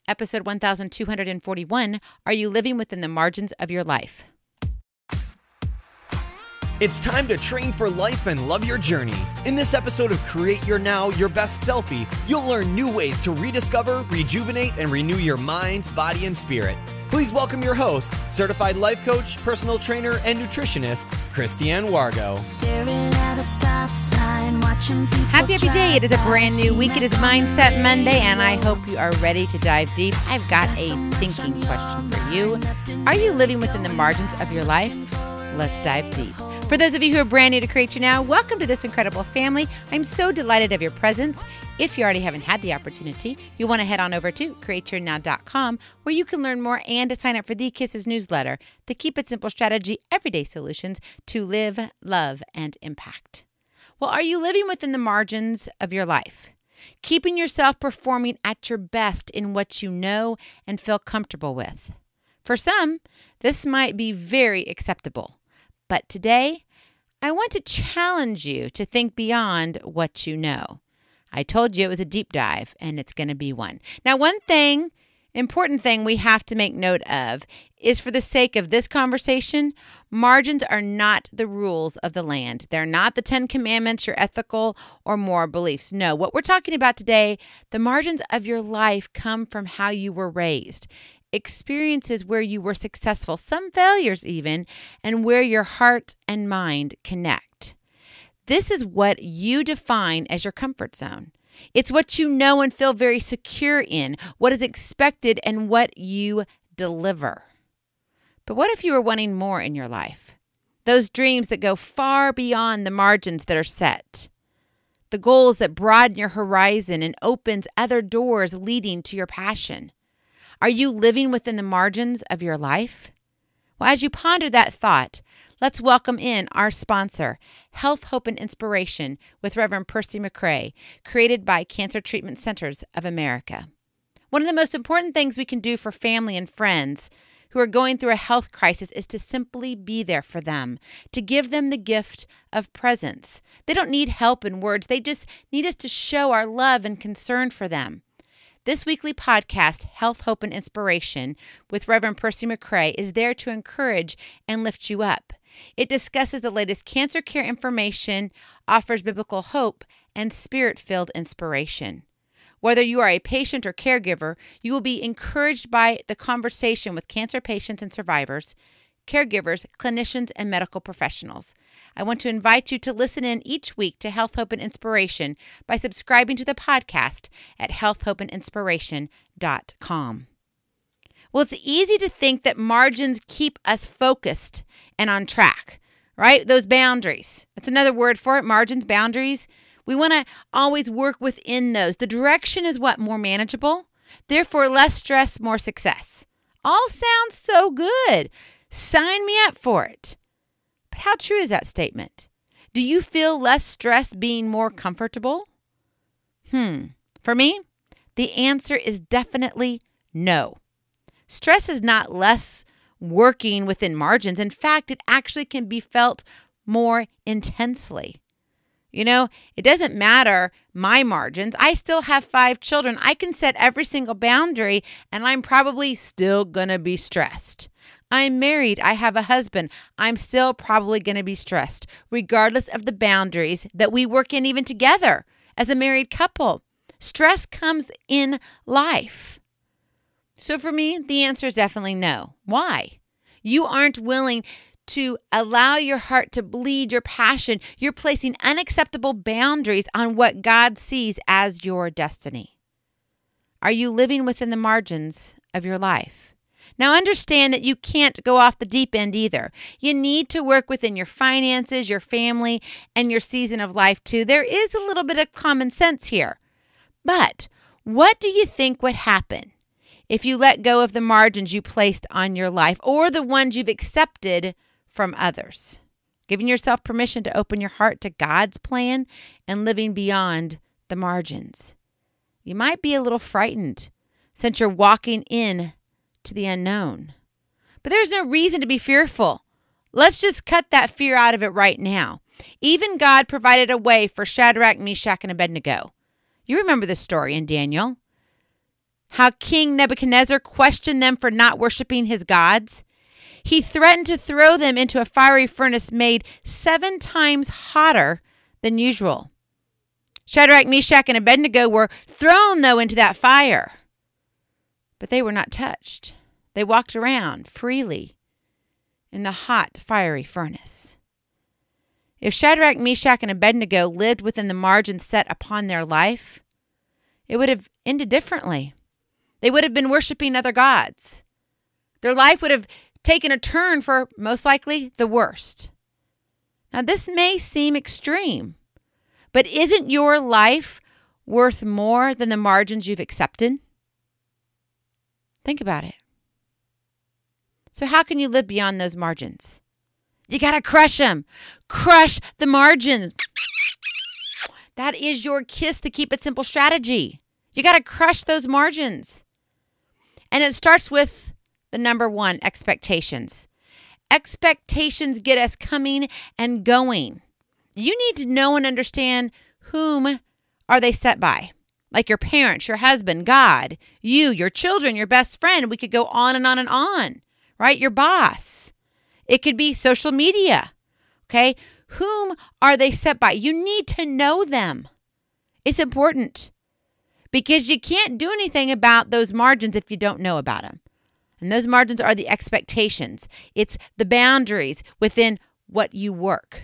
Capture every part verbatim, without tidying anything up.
Episode one thousand two hundred forty-one, Are You Living Within the Margins of Your Life? It's time to train for life and love your journey. In this episode of Create Your Now, Your Best Selfie, you'll learn new ways to rediscover, rejuvenate, and renew your mind, body, and spirit. Please welcome your host, certified life coach, personal trainer, and nutritionist, Christiane Wargo. Happy, happy day. It is a brand new week. It is Mindset Monday, and I hope you are ready to dive deep. I've got a thinking question for you. Are you living within the margins of your life? Let's dive deep. For those of you who are brand new to Create Your Now, welcome to this incredible family. I'm so delighted of your presence. If you already haven't had the opportunity, you want to head on over to create your now dot com, where you can learn more and to sign up for the Kisses newsletter, the Keep It Simple Strategy Everyday Solutions to live, love, and impact. Well, are you living within the margins of your life? Keeping yourself performing at your best in what you know and feel comfortable with. For some, this might be very acceptable. But today, I want to challenge you to think beyond what you know. I told you it was a deep dive, and it's going to be one. Now, one thing, important thing we have to make note of is, for the sake of this conversation, margins are not the rules of the land. They're not the Ten Commandments, your ethical or moral beliefs. No, what we're talking about today, the margins of your life come from how you were raised. Experiences where you were successful, some failures even, and where your heart and mind connect. This is what you define as your comfort zone. It's what you know and feel very secure in, what is expected, and what you deliver. But what if you were wanting more in your life? Those dreams that go far beyond the margins that are set. The goals that broaden your horizon and opens other doors leading to your passion. Are you living within the margins of your life? Well, as you ponder that thought, let's welcome in our sponsor, Health, Hope, and Inspiration with Reverend Percy McRae, created by Cancer Treatment Centers of America. One of the most important things we can do for family and friends who are going through a health crisis is to simply be there for them, to give them the gift of presence. They don't need help in words. They just need us to show our love and concern for them. This weekly podcast, Health, Hope, and Inspiration with Reverend Percy McRae, is there to encourage and lift you up. It discusses the latest cancer care information, offers biblical hope, and spirit-filled inspiration. Whether you are a patient or caregiver, you will be encouraged by the conversation with cancer patients and survivors, caregivers, clinicians, and medical professionals. I want to invite you to listen in each week to Health, Hope, and Inspiration by subscribing to the podcast at health hope and inspiration dot com. Well, it's easy to think that margins keep us focused and on track, right? Those boundaries. That's another word for it, margins, boundaries. We want to always work within those. The direction is what? More manageable. Therefore, less stress, more success. All sounds so good. Sign me up for it. But how true is that statement? Do you feel less stress being more comfortable? Hmm. For me, the answer is definitely no. Stress is not less working within margins. In fact, it actually can be felt more intensely. You know, it doesn't matter my margins. I still have five children. I can set every single boundary, and I'm probably still going to be stressed. I'm married. I have a husband. I'm still probably going to be stressed, regardless of the boundaries that we work in even together as a married couple. Stress comes in life. So for me, the answer is definitely no. Why? You aren't willing to allow your heart to bleed your passion. You're placing unacceptable boundaries on what God sees as your destiny. Are you living within the margins of your life? Now, understand that you can't go off the deep end either. You need to work within your finances, your family, and your season of life too. There is a little bit of common sense here. But what do you think would happen if you let go of the margins you placed on your life or the ones you've accepted from others? Giving yourself permission to open your heart to God's plan and living beyond the margins. You might be a little frightened since you're walking in to the unknown. But there's no reason to be fearful. Let's just cut that fear out of it right now. Even God provided a way for Shadrach, Meshach, and Abednego. You remember the story in Daniel. how King Nebuchadnezzar questioned them for not worshiping his gods. He threatened to throw them into a fiery furnace made seven times hotter than usual. Shadrach, Meshach, and Abednego were thrown, though, into that fire. But they were not touched. They walked around freely in the hot, fiery furnace. If Shadrach, Meshach, and Abednego lived within the margins set upon their life, it would have ended differently. They would have been worshiping other gods. Their life would have taken a turn for, most likely, the worst. Now, this may seem extreme, but isn't your life worth more than the margins you've accepted? Think about it. So how can you live beyond those margins? You got to crush them. Crush the margins. That is your kiss to keep it simple strategy. You got to crush those margins. And it starts with the number one, expectations. Expectations get us coming and going. You need to know and understand whom are they set by. Like your parents, your husband, God, you, your children, your best friend. We could go on and on and on, right? Your boss. It could be social media, okay? Whom are they set by? You need to know them. It's important because you can't do anything about those margins if you don't know about them. And those margins are the expectations. It's the boundaries within what you work.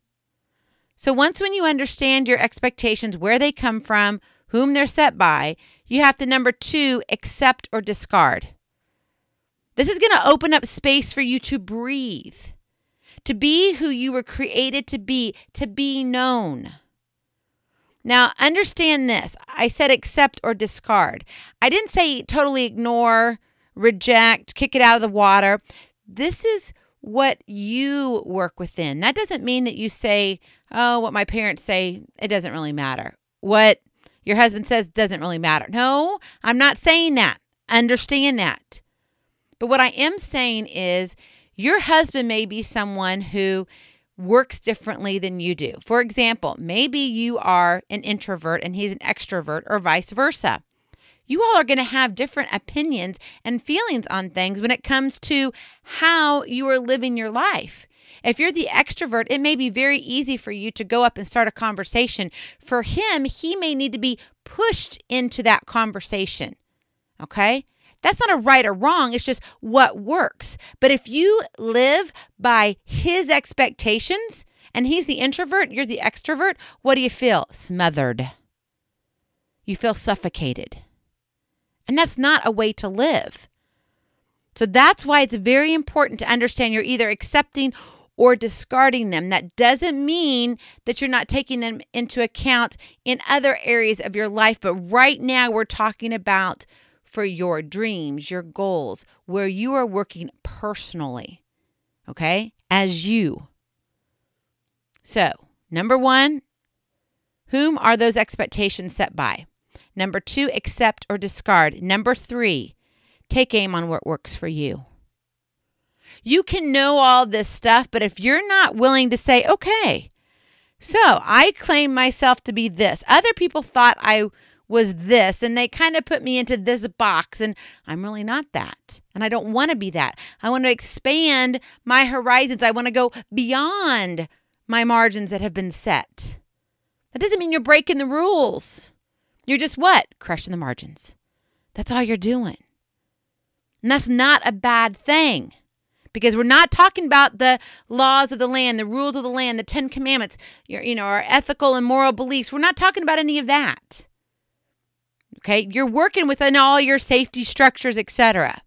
So once when you understand your expectations, where they come from, whom they're set by, you have to, number two, accept or discard. This is going to open up space for you to breathe, to be who you were created to be, to be known. Now, understand this. I said accept or discard. I didn't say totally ignore, reject, kick it out of the water. This is what you work within. That doesn't mean that you say, oh, what my parents say, it doesn't really matter. What your husband says doesn't really matter. No, I'm not saying that. Understand that. But what I am saying is your husband may be someone who works differently than you do. For example, maybe you are an introvert and he's an extrovert or vice versa. You all are going to have different opinions and feelings on things when it comes to how you are living your life. If you're the extrovert, it may be very easy for you to go up and start a conversation. For him, he may need to be pushed into that conversation. Okay? That's not a right or wrong. It's just what works. But if you live by his expectations and he's the introvert, you're the extrovert, what do you feel? Smothered. You feel suffocated. And that's not a way to live. So that's why it's very important to understand you're either accepting or discarding them. That doesn't mean that you're not taking them into account in other areas of your life. But right now we're talking about for your dreams, your goals, where you are working personally, okay, as you. So, number one, whom are those expectations set by? Number two, accept or discard. Number three, take aim on what works for you. You can know all this stuff, but if you're not willing to say, okay, so I claim myself to be this. Other people thought I was this, and they kind of put me into this box, and I'm really not that. And I don't want to be that. I want to expand my horizons. I want to go beyond my margins that have been set. That doesn't mean you're breaking the rules. You're just what? Crushing the margins. That's all you're doing. And that's not a bad thing. Because we're not talking about the laws of the land, the rules of the land, the Ten Commandments, your, you know, our ethical and moral beliefs. We're not talking about any of that. Okay, you're working within all your safety structures, et cetera.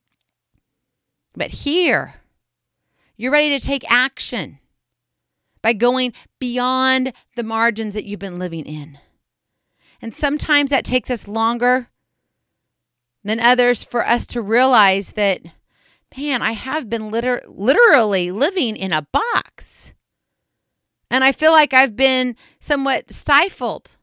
But here, you're ready to take action by going beyond the margins that you've been living in. And sometimes that takes us longer than others for us to realize that, man, I have been liter- literally living in a box. And I feel like I've been somewhat stifled,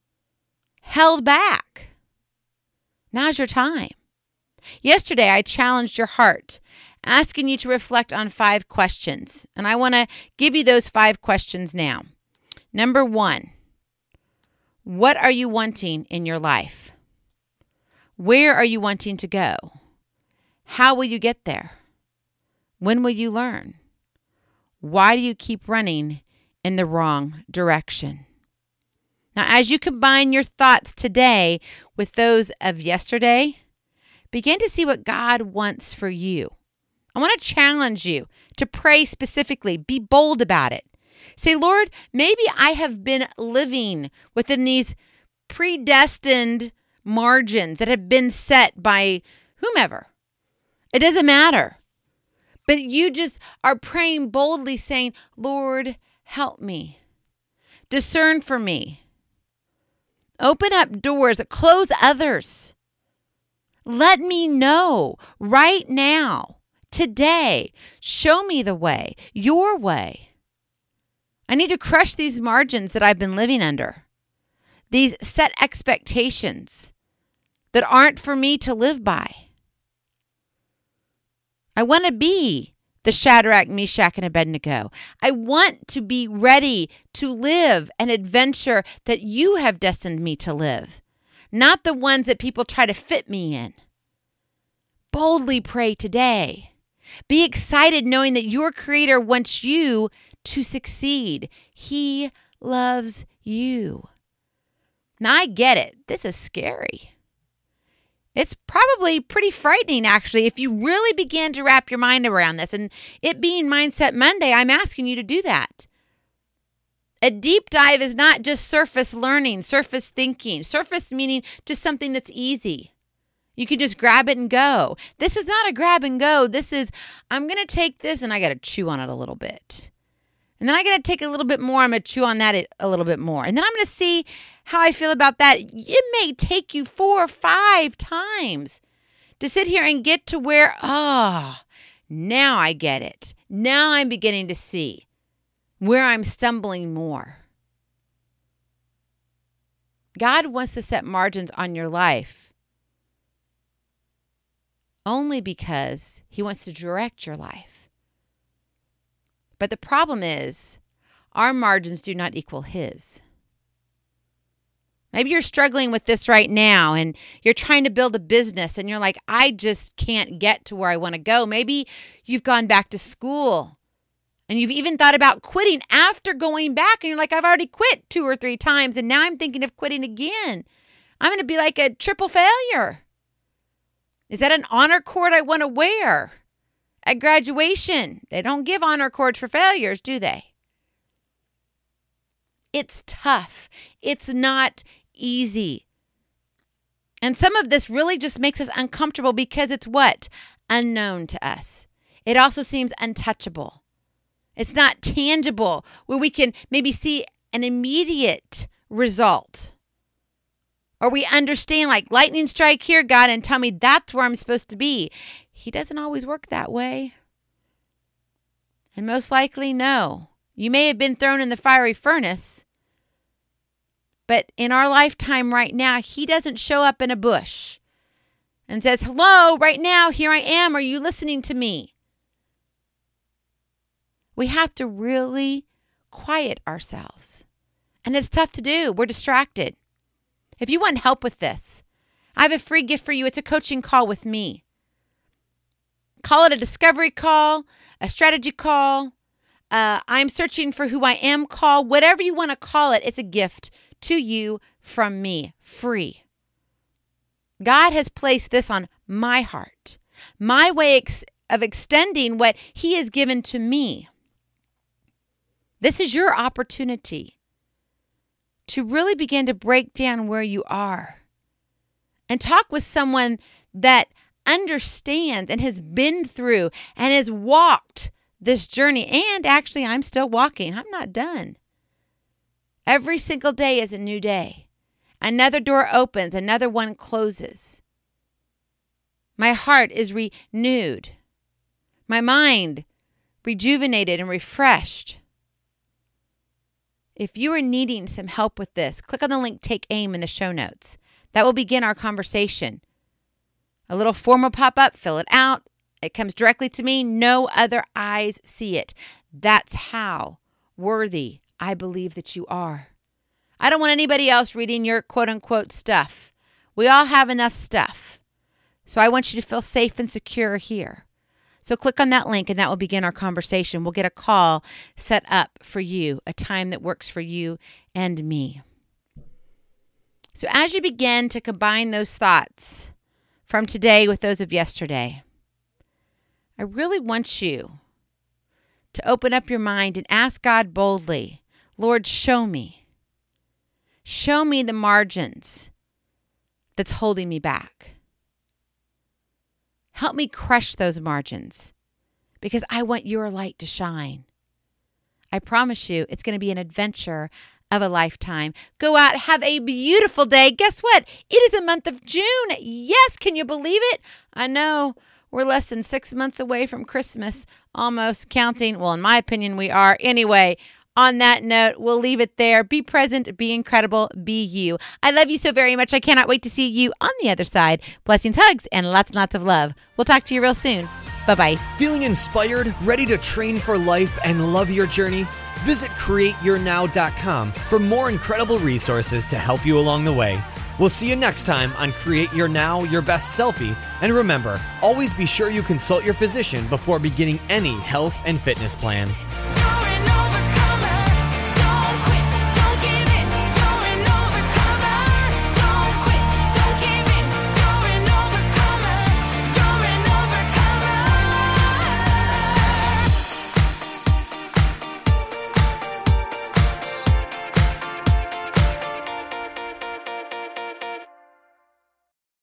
held back. Now's your time. Yesterday, I challenged your heart, asking you to reflect on five questions. And I want to give you those five questions now. Number one, what are you wanting in your life? Where are you wanting to go? How will you get there? When will you learn? Why do you keep running in the wrong direction? Now, as you combine your thoughts today with those of yesterday, begin to see what God wants for you. I want to challenge you to pray specifically. Be bold about it. Say, Lord, maybe I have been living within these predestined margins that have been set by whomever. It doesn't matter. But you just are praying boldly saying, Lord, help me. Discern for me. Open up doors, close others. Let me know right now, today. Show me the way, your way. I need to crush these margins that I've been living under. These set expectations that aren't for me to live by. I want to be the Shadrach, Meshach, and Abednego. I want to be ready to live an adventure that you have destined me to live, not the ones that people try to fit me in. Boldly pray today. Be excited knowing that your Creator wants you to succeed. He loves you. Now, I get it. This is scary. It's probably pretty frightening, actually, if you really begin to wrap your mind around this. And it being Mindset Monday, I'm asking you to do that. A deep dive is not just surface learning, surface thinking, surface meaning just something that's easy. You can just grab it and go. This is not a grab and go. This is, I'm going to take this and I got to chew on it a little bit. And then I got to take a little bit more. I'm going to chew on that a little bit more. And then I'm going to see how I feel about that. It may take you four or five times to sit here and get to where, ah, oh, now I get it. Now I'm beginning to see where I'm stumbling more. God wants to set margins on your life only because He wants to direct your life. But the problem is, our margins do not equal His. Maybe you're struggling with this right now and you're trying to build a business and you're like, I just can't get to where I want to go. Maybe you've gone back to school and you've even thought about quitting after going back and you're like, I've already quit two or three times and now I'm thinking of quitting again. I'm going to be like a triple failure. Is that an honor cord I want to wear? At graduation, they don't give honor cords for failures, do they? It's tough. It's not easy. And some of this really just makes us uncomfortable because it's what? Unknown to us. It also seems untouchable. It's not tangible where we can maybe see an immediate result. Or we understand like lightning strike here, God, and tell me that's where I'm supposed to be. He doesn't always work that way. And most likely, no. You may have been thrown in the fiery furnace, but in our lifetime right now, He doesn't show up in a bush and says, hello, right now, here I am. Are you listening to me? We have to really quiet ourselves. And it's tough to do. We're distracted. If you want help with this, I have a free gift for you. It's a coaching call with me. Call it a discovery call, a strategy call, uh, I'm searching for who I am call, whatever you want to call it, it's a gift to you from me, free. God has placed this on my heart, my way ex- of extending what He has given to me. This is your opportunity to really begin to break down where you are and talk with someone that understands and has been through and has walked this journey. And actually, I'm still walking. I'm not done. Every single day is a new day. Another door opens, another one closes. My heart is renewed. My mind rejuvenated and refreshed. If you are needing some help with this, click on the link Take Aim in the show notes. That will begin our conversation. A little form will pop up, fill it out. It comes directly to me. No other eyes see it. That's how worthy I believe that you are. I don't want anybody else reading your quote-unquote stuff. We all have enough stuff. So I want you to feel safe and secure here. So click on that link and that will begin our conversation. We'll get a call set up for you, a time that works for you and me. So as you begin to combine those thoughts from today with those of yesterday, I really want you to open up your mind and ask God boldly, Lord, show me. Show me the margins that's holding me back. Help me crush those margins because I want your light to shine. I promise you, it's going to be an adventure of a lifetime. Go out, have a beautiful day. Guess what? It is the month of June. Yes, can you believe it? I know we're less than six months away from Christmas, almost counting. Well, in my opinion, we are. Anyway, on that note, we'll leave it there. Be present, be incredible, be you. I love you so very much. I cannot wait to see you on the other side. Blessings, hugs, and lots and lots of love. We'll talk to you real soon. Bye-bye. Feeling inspired, ready to train for life and love your journey? Visit create your now dot com for more incredible resources to help you along the way. We'll see you next time on Create Your Now, Your Best Selfie. And remember, always be sure you consult your physician before beginning any health and fitness plan.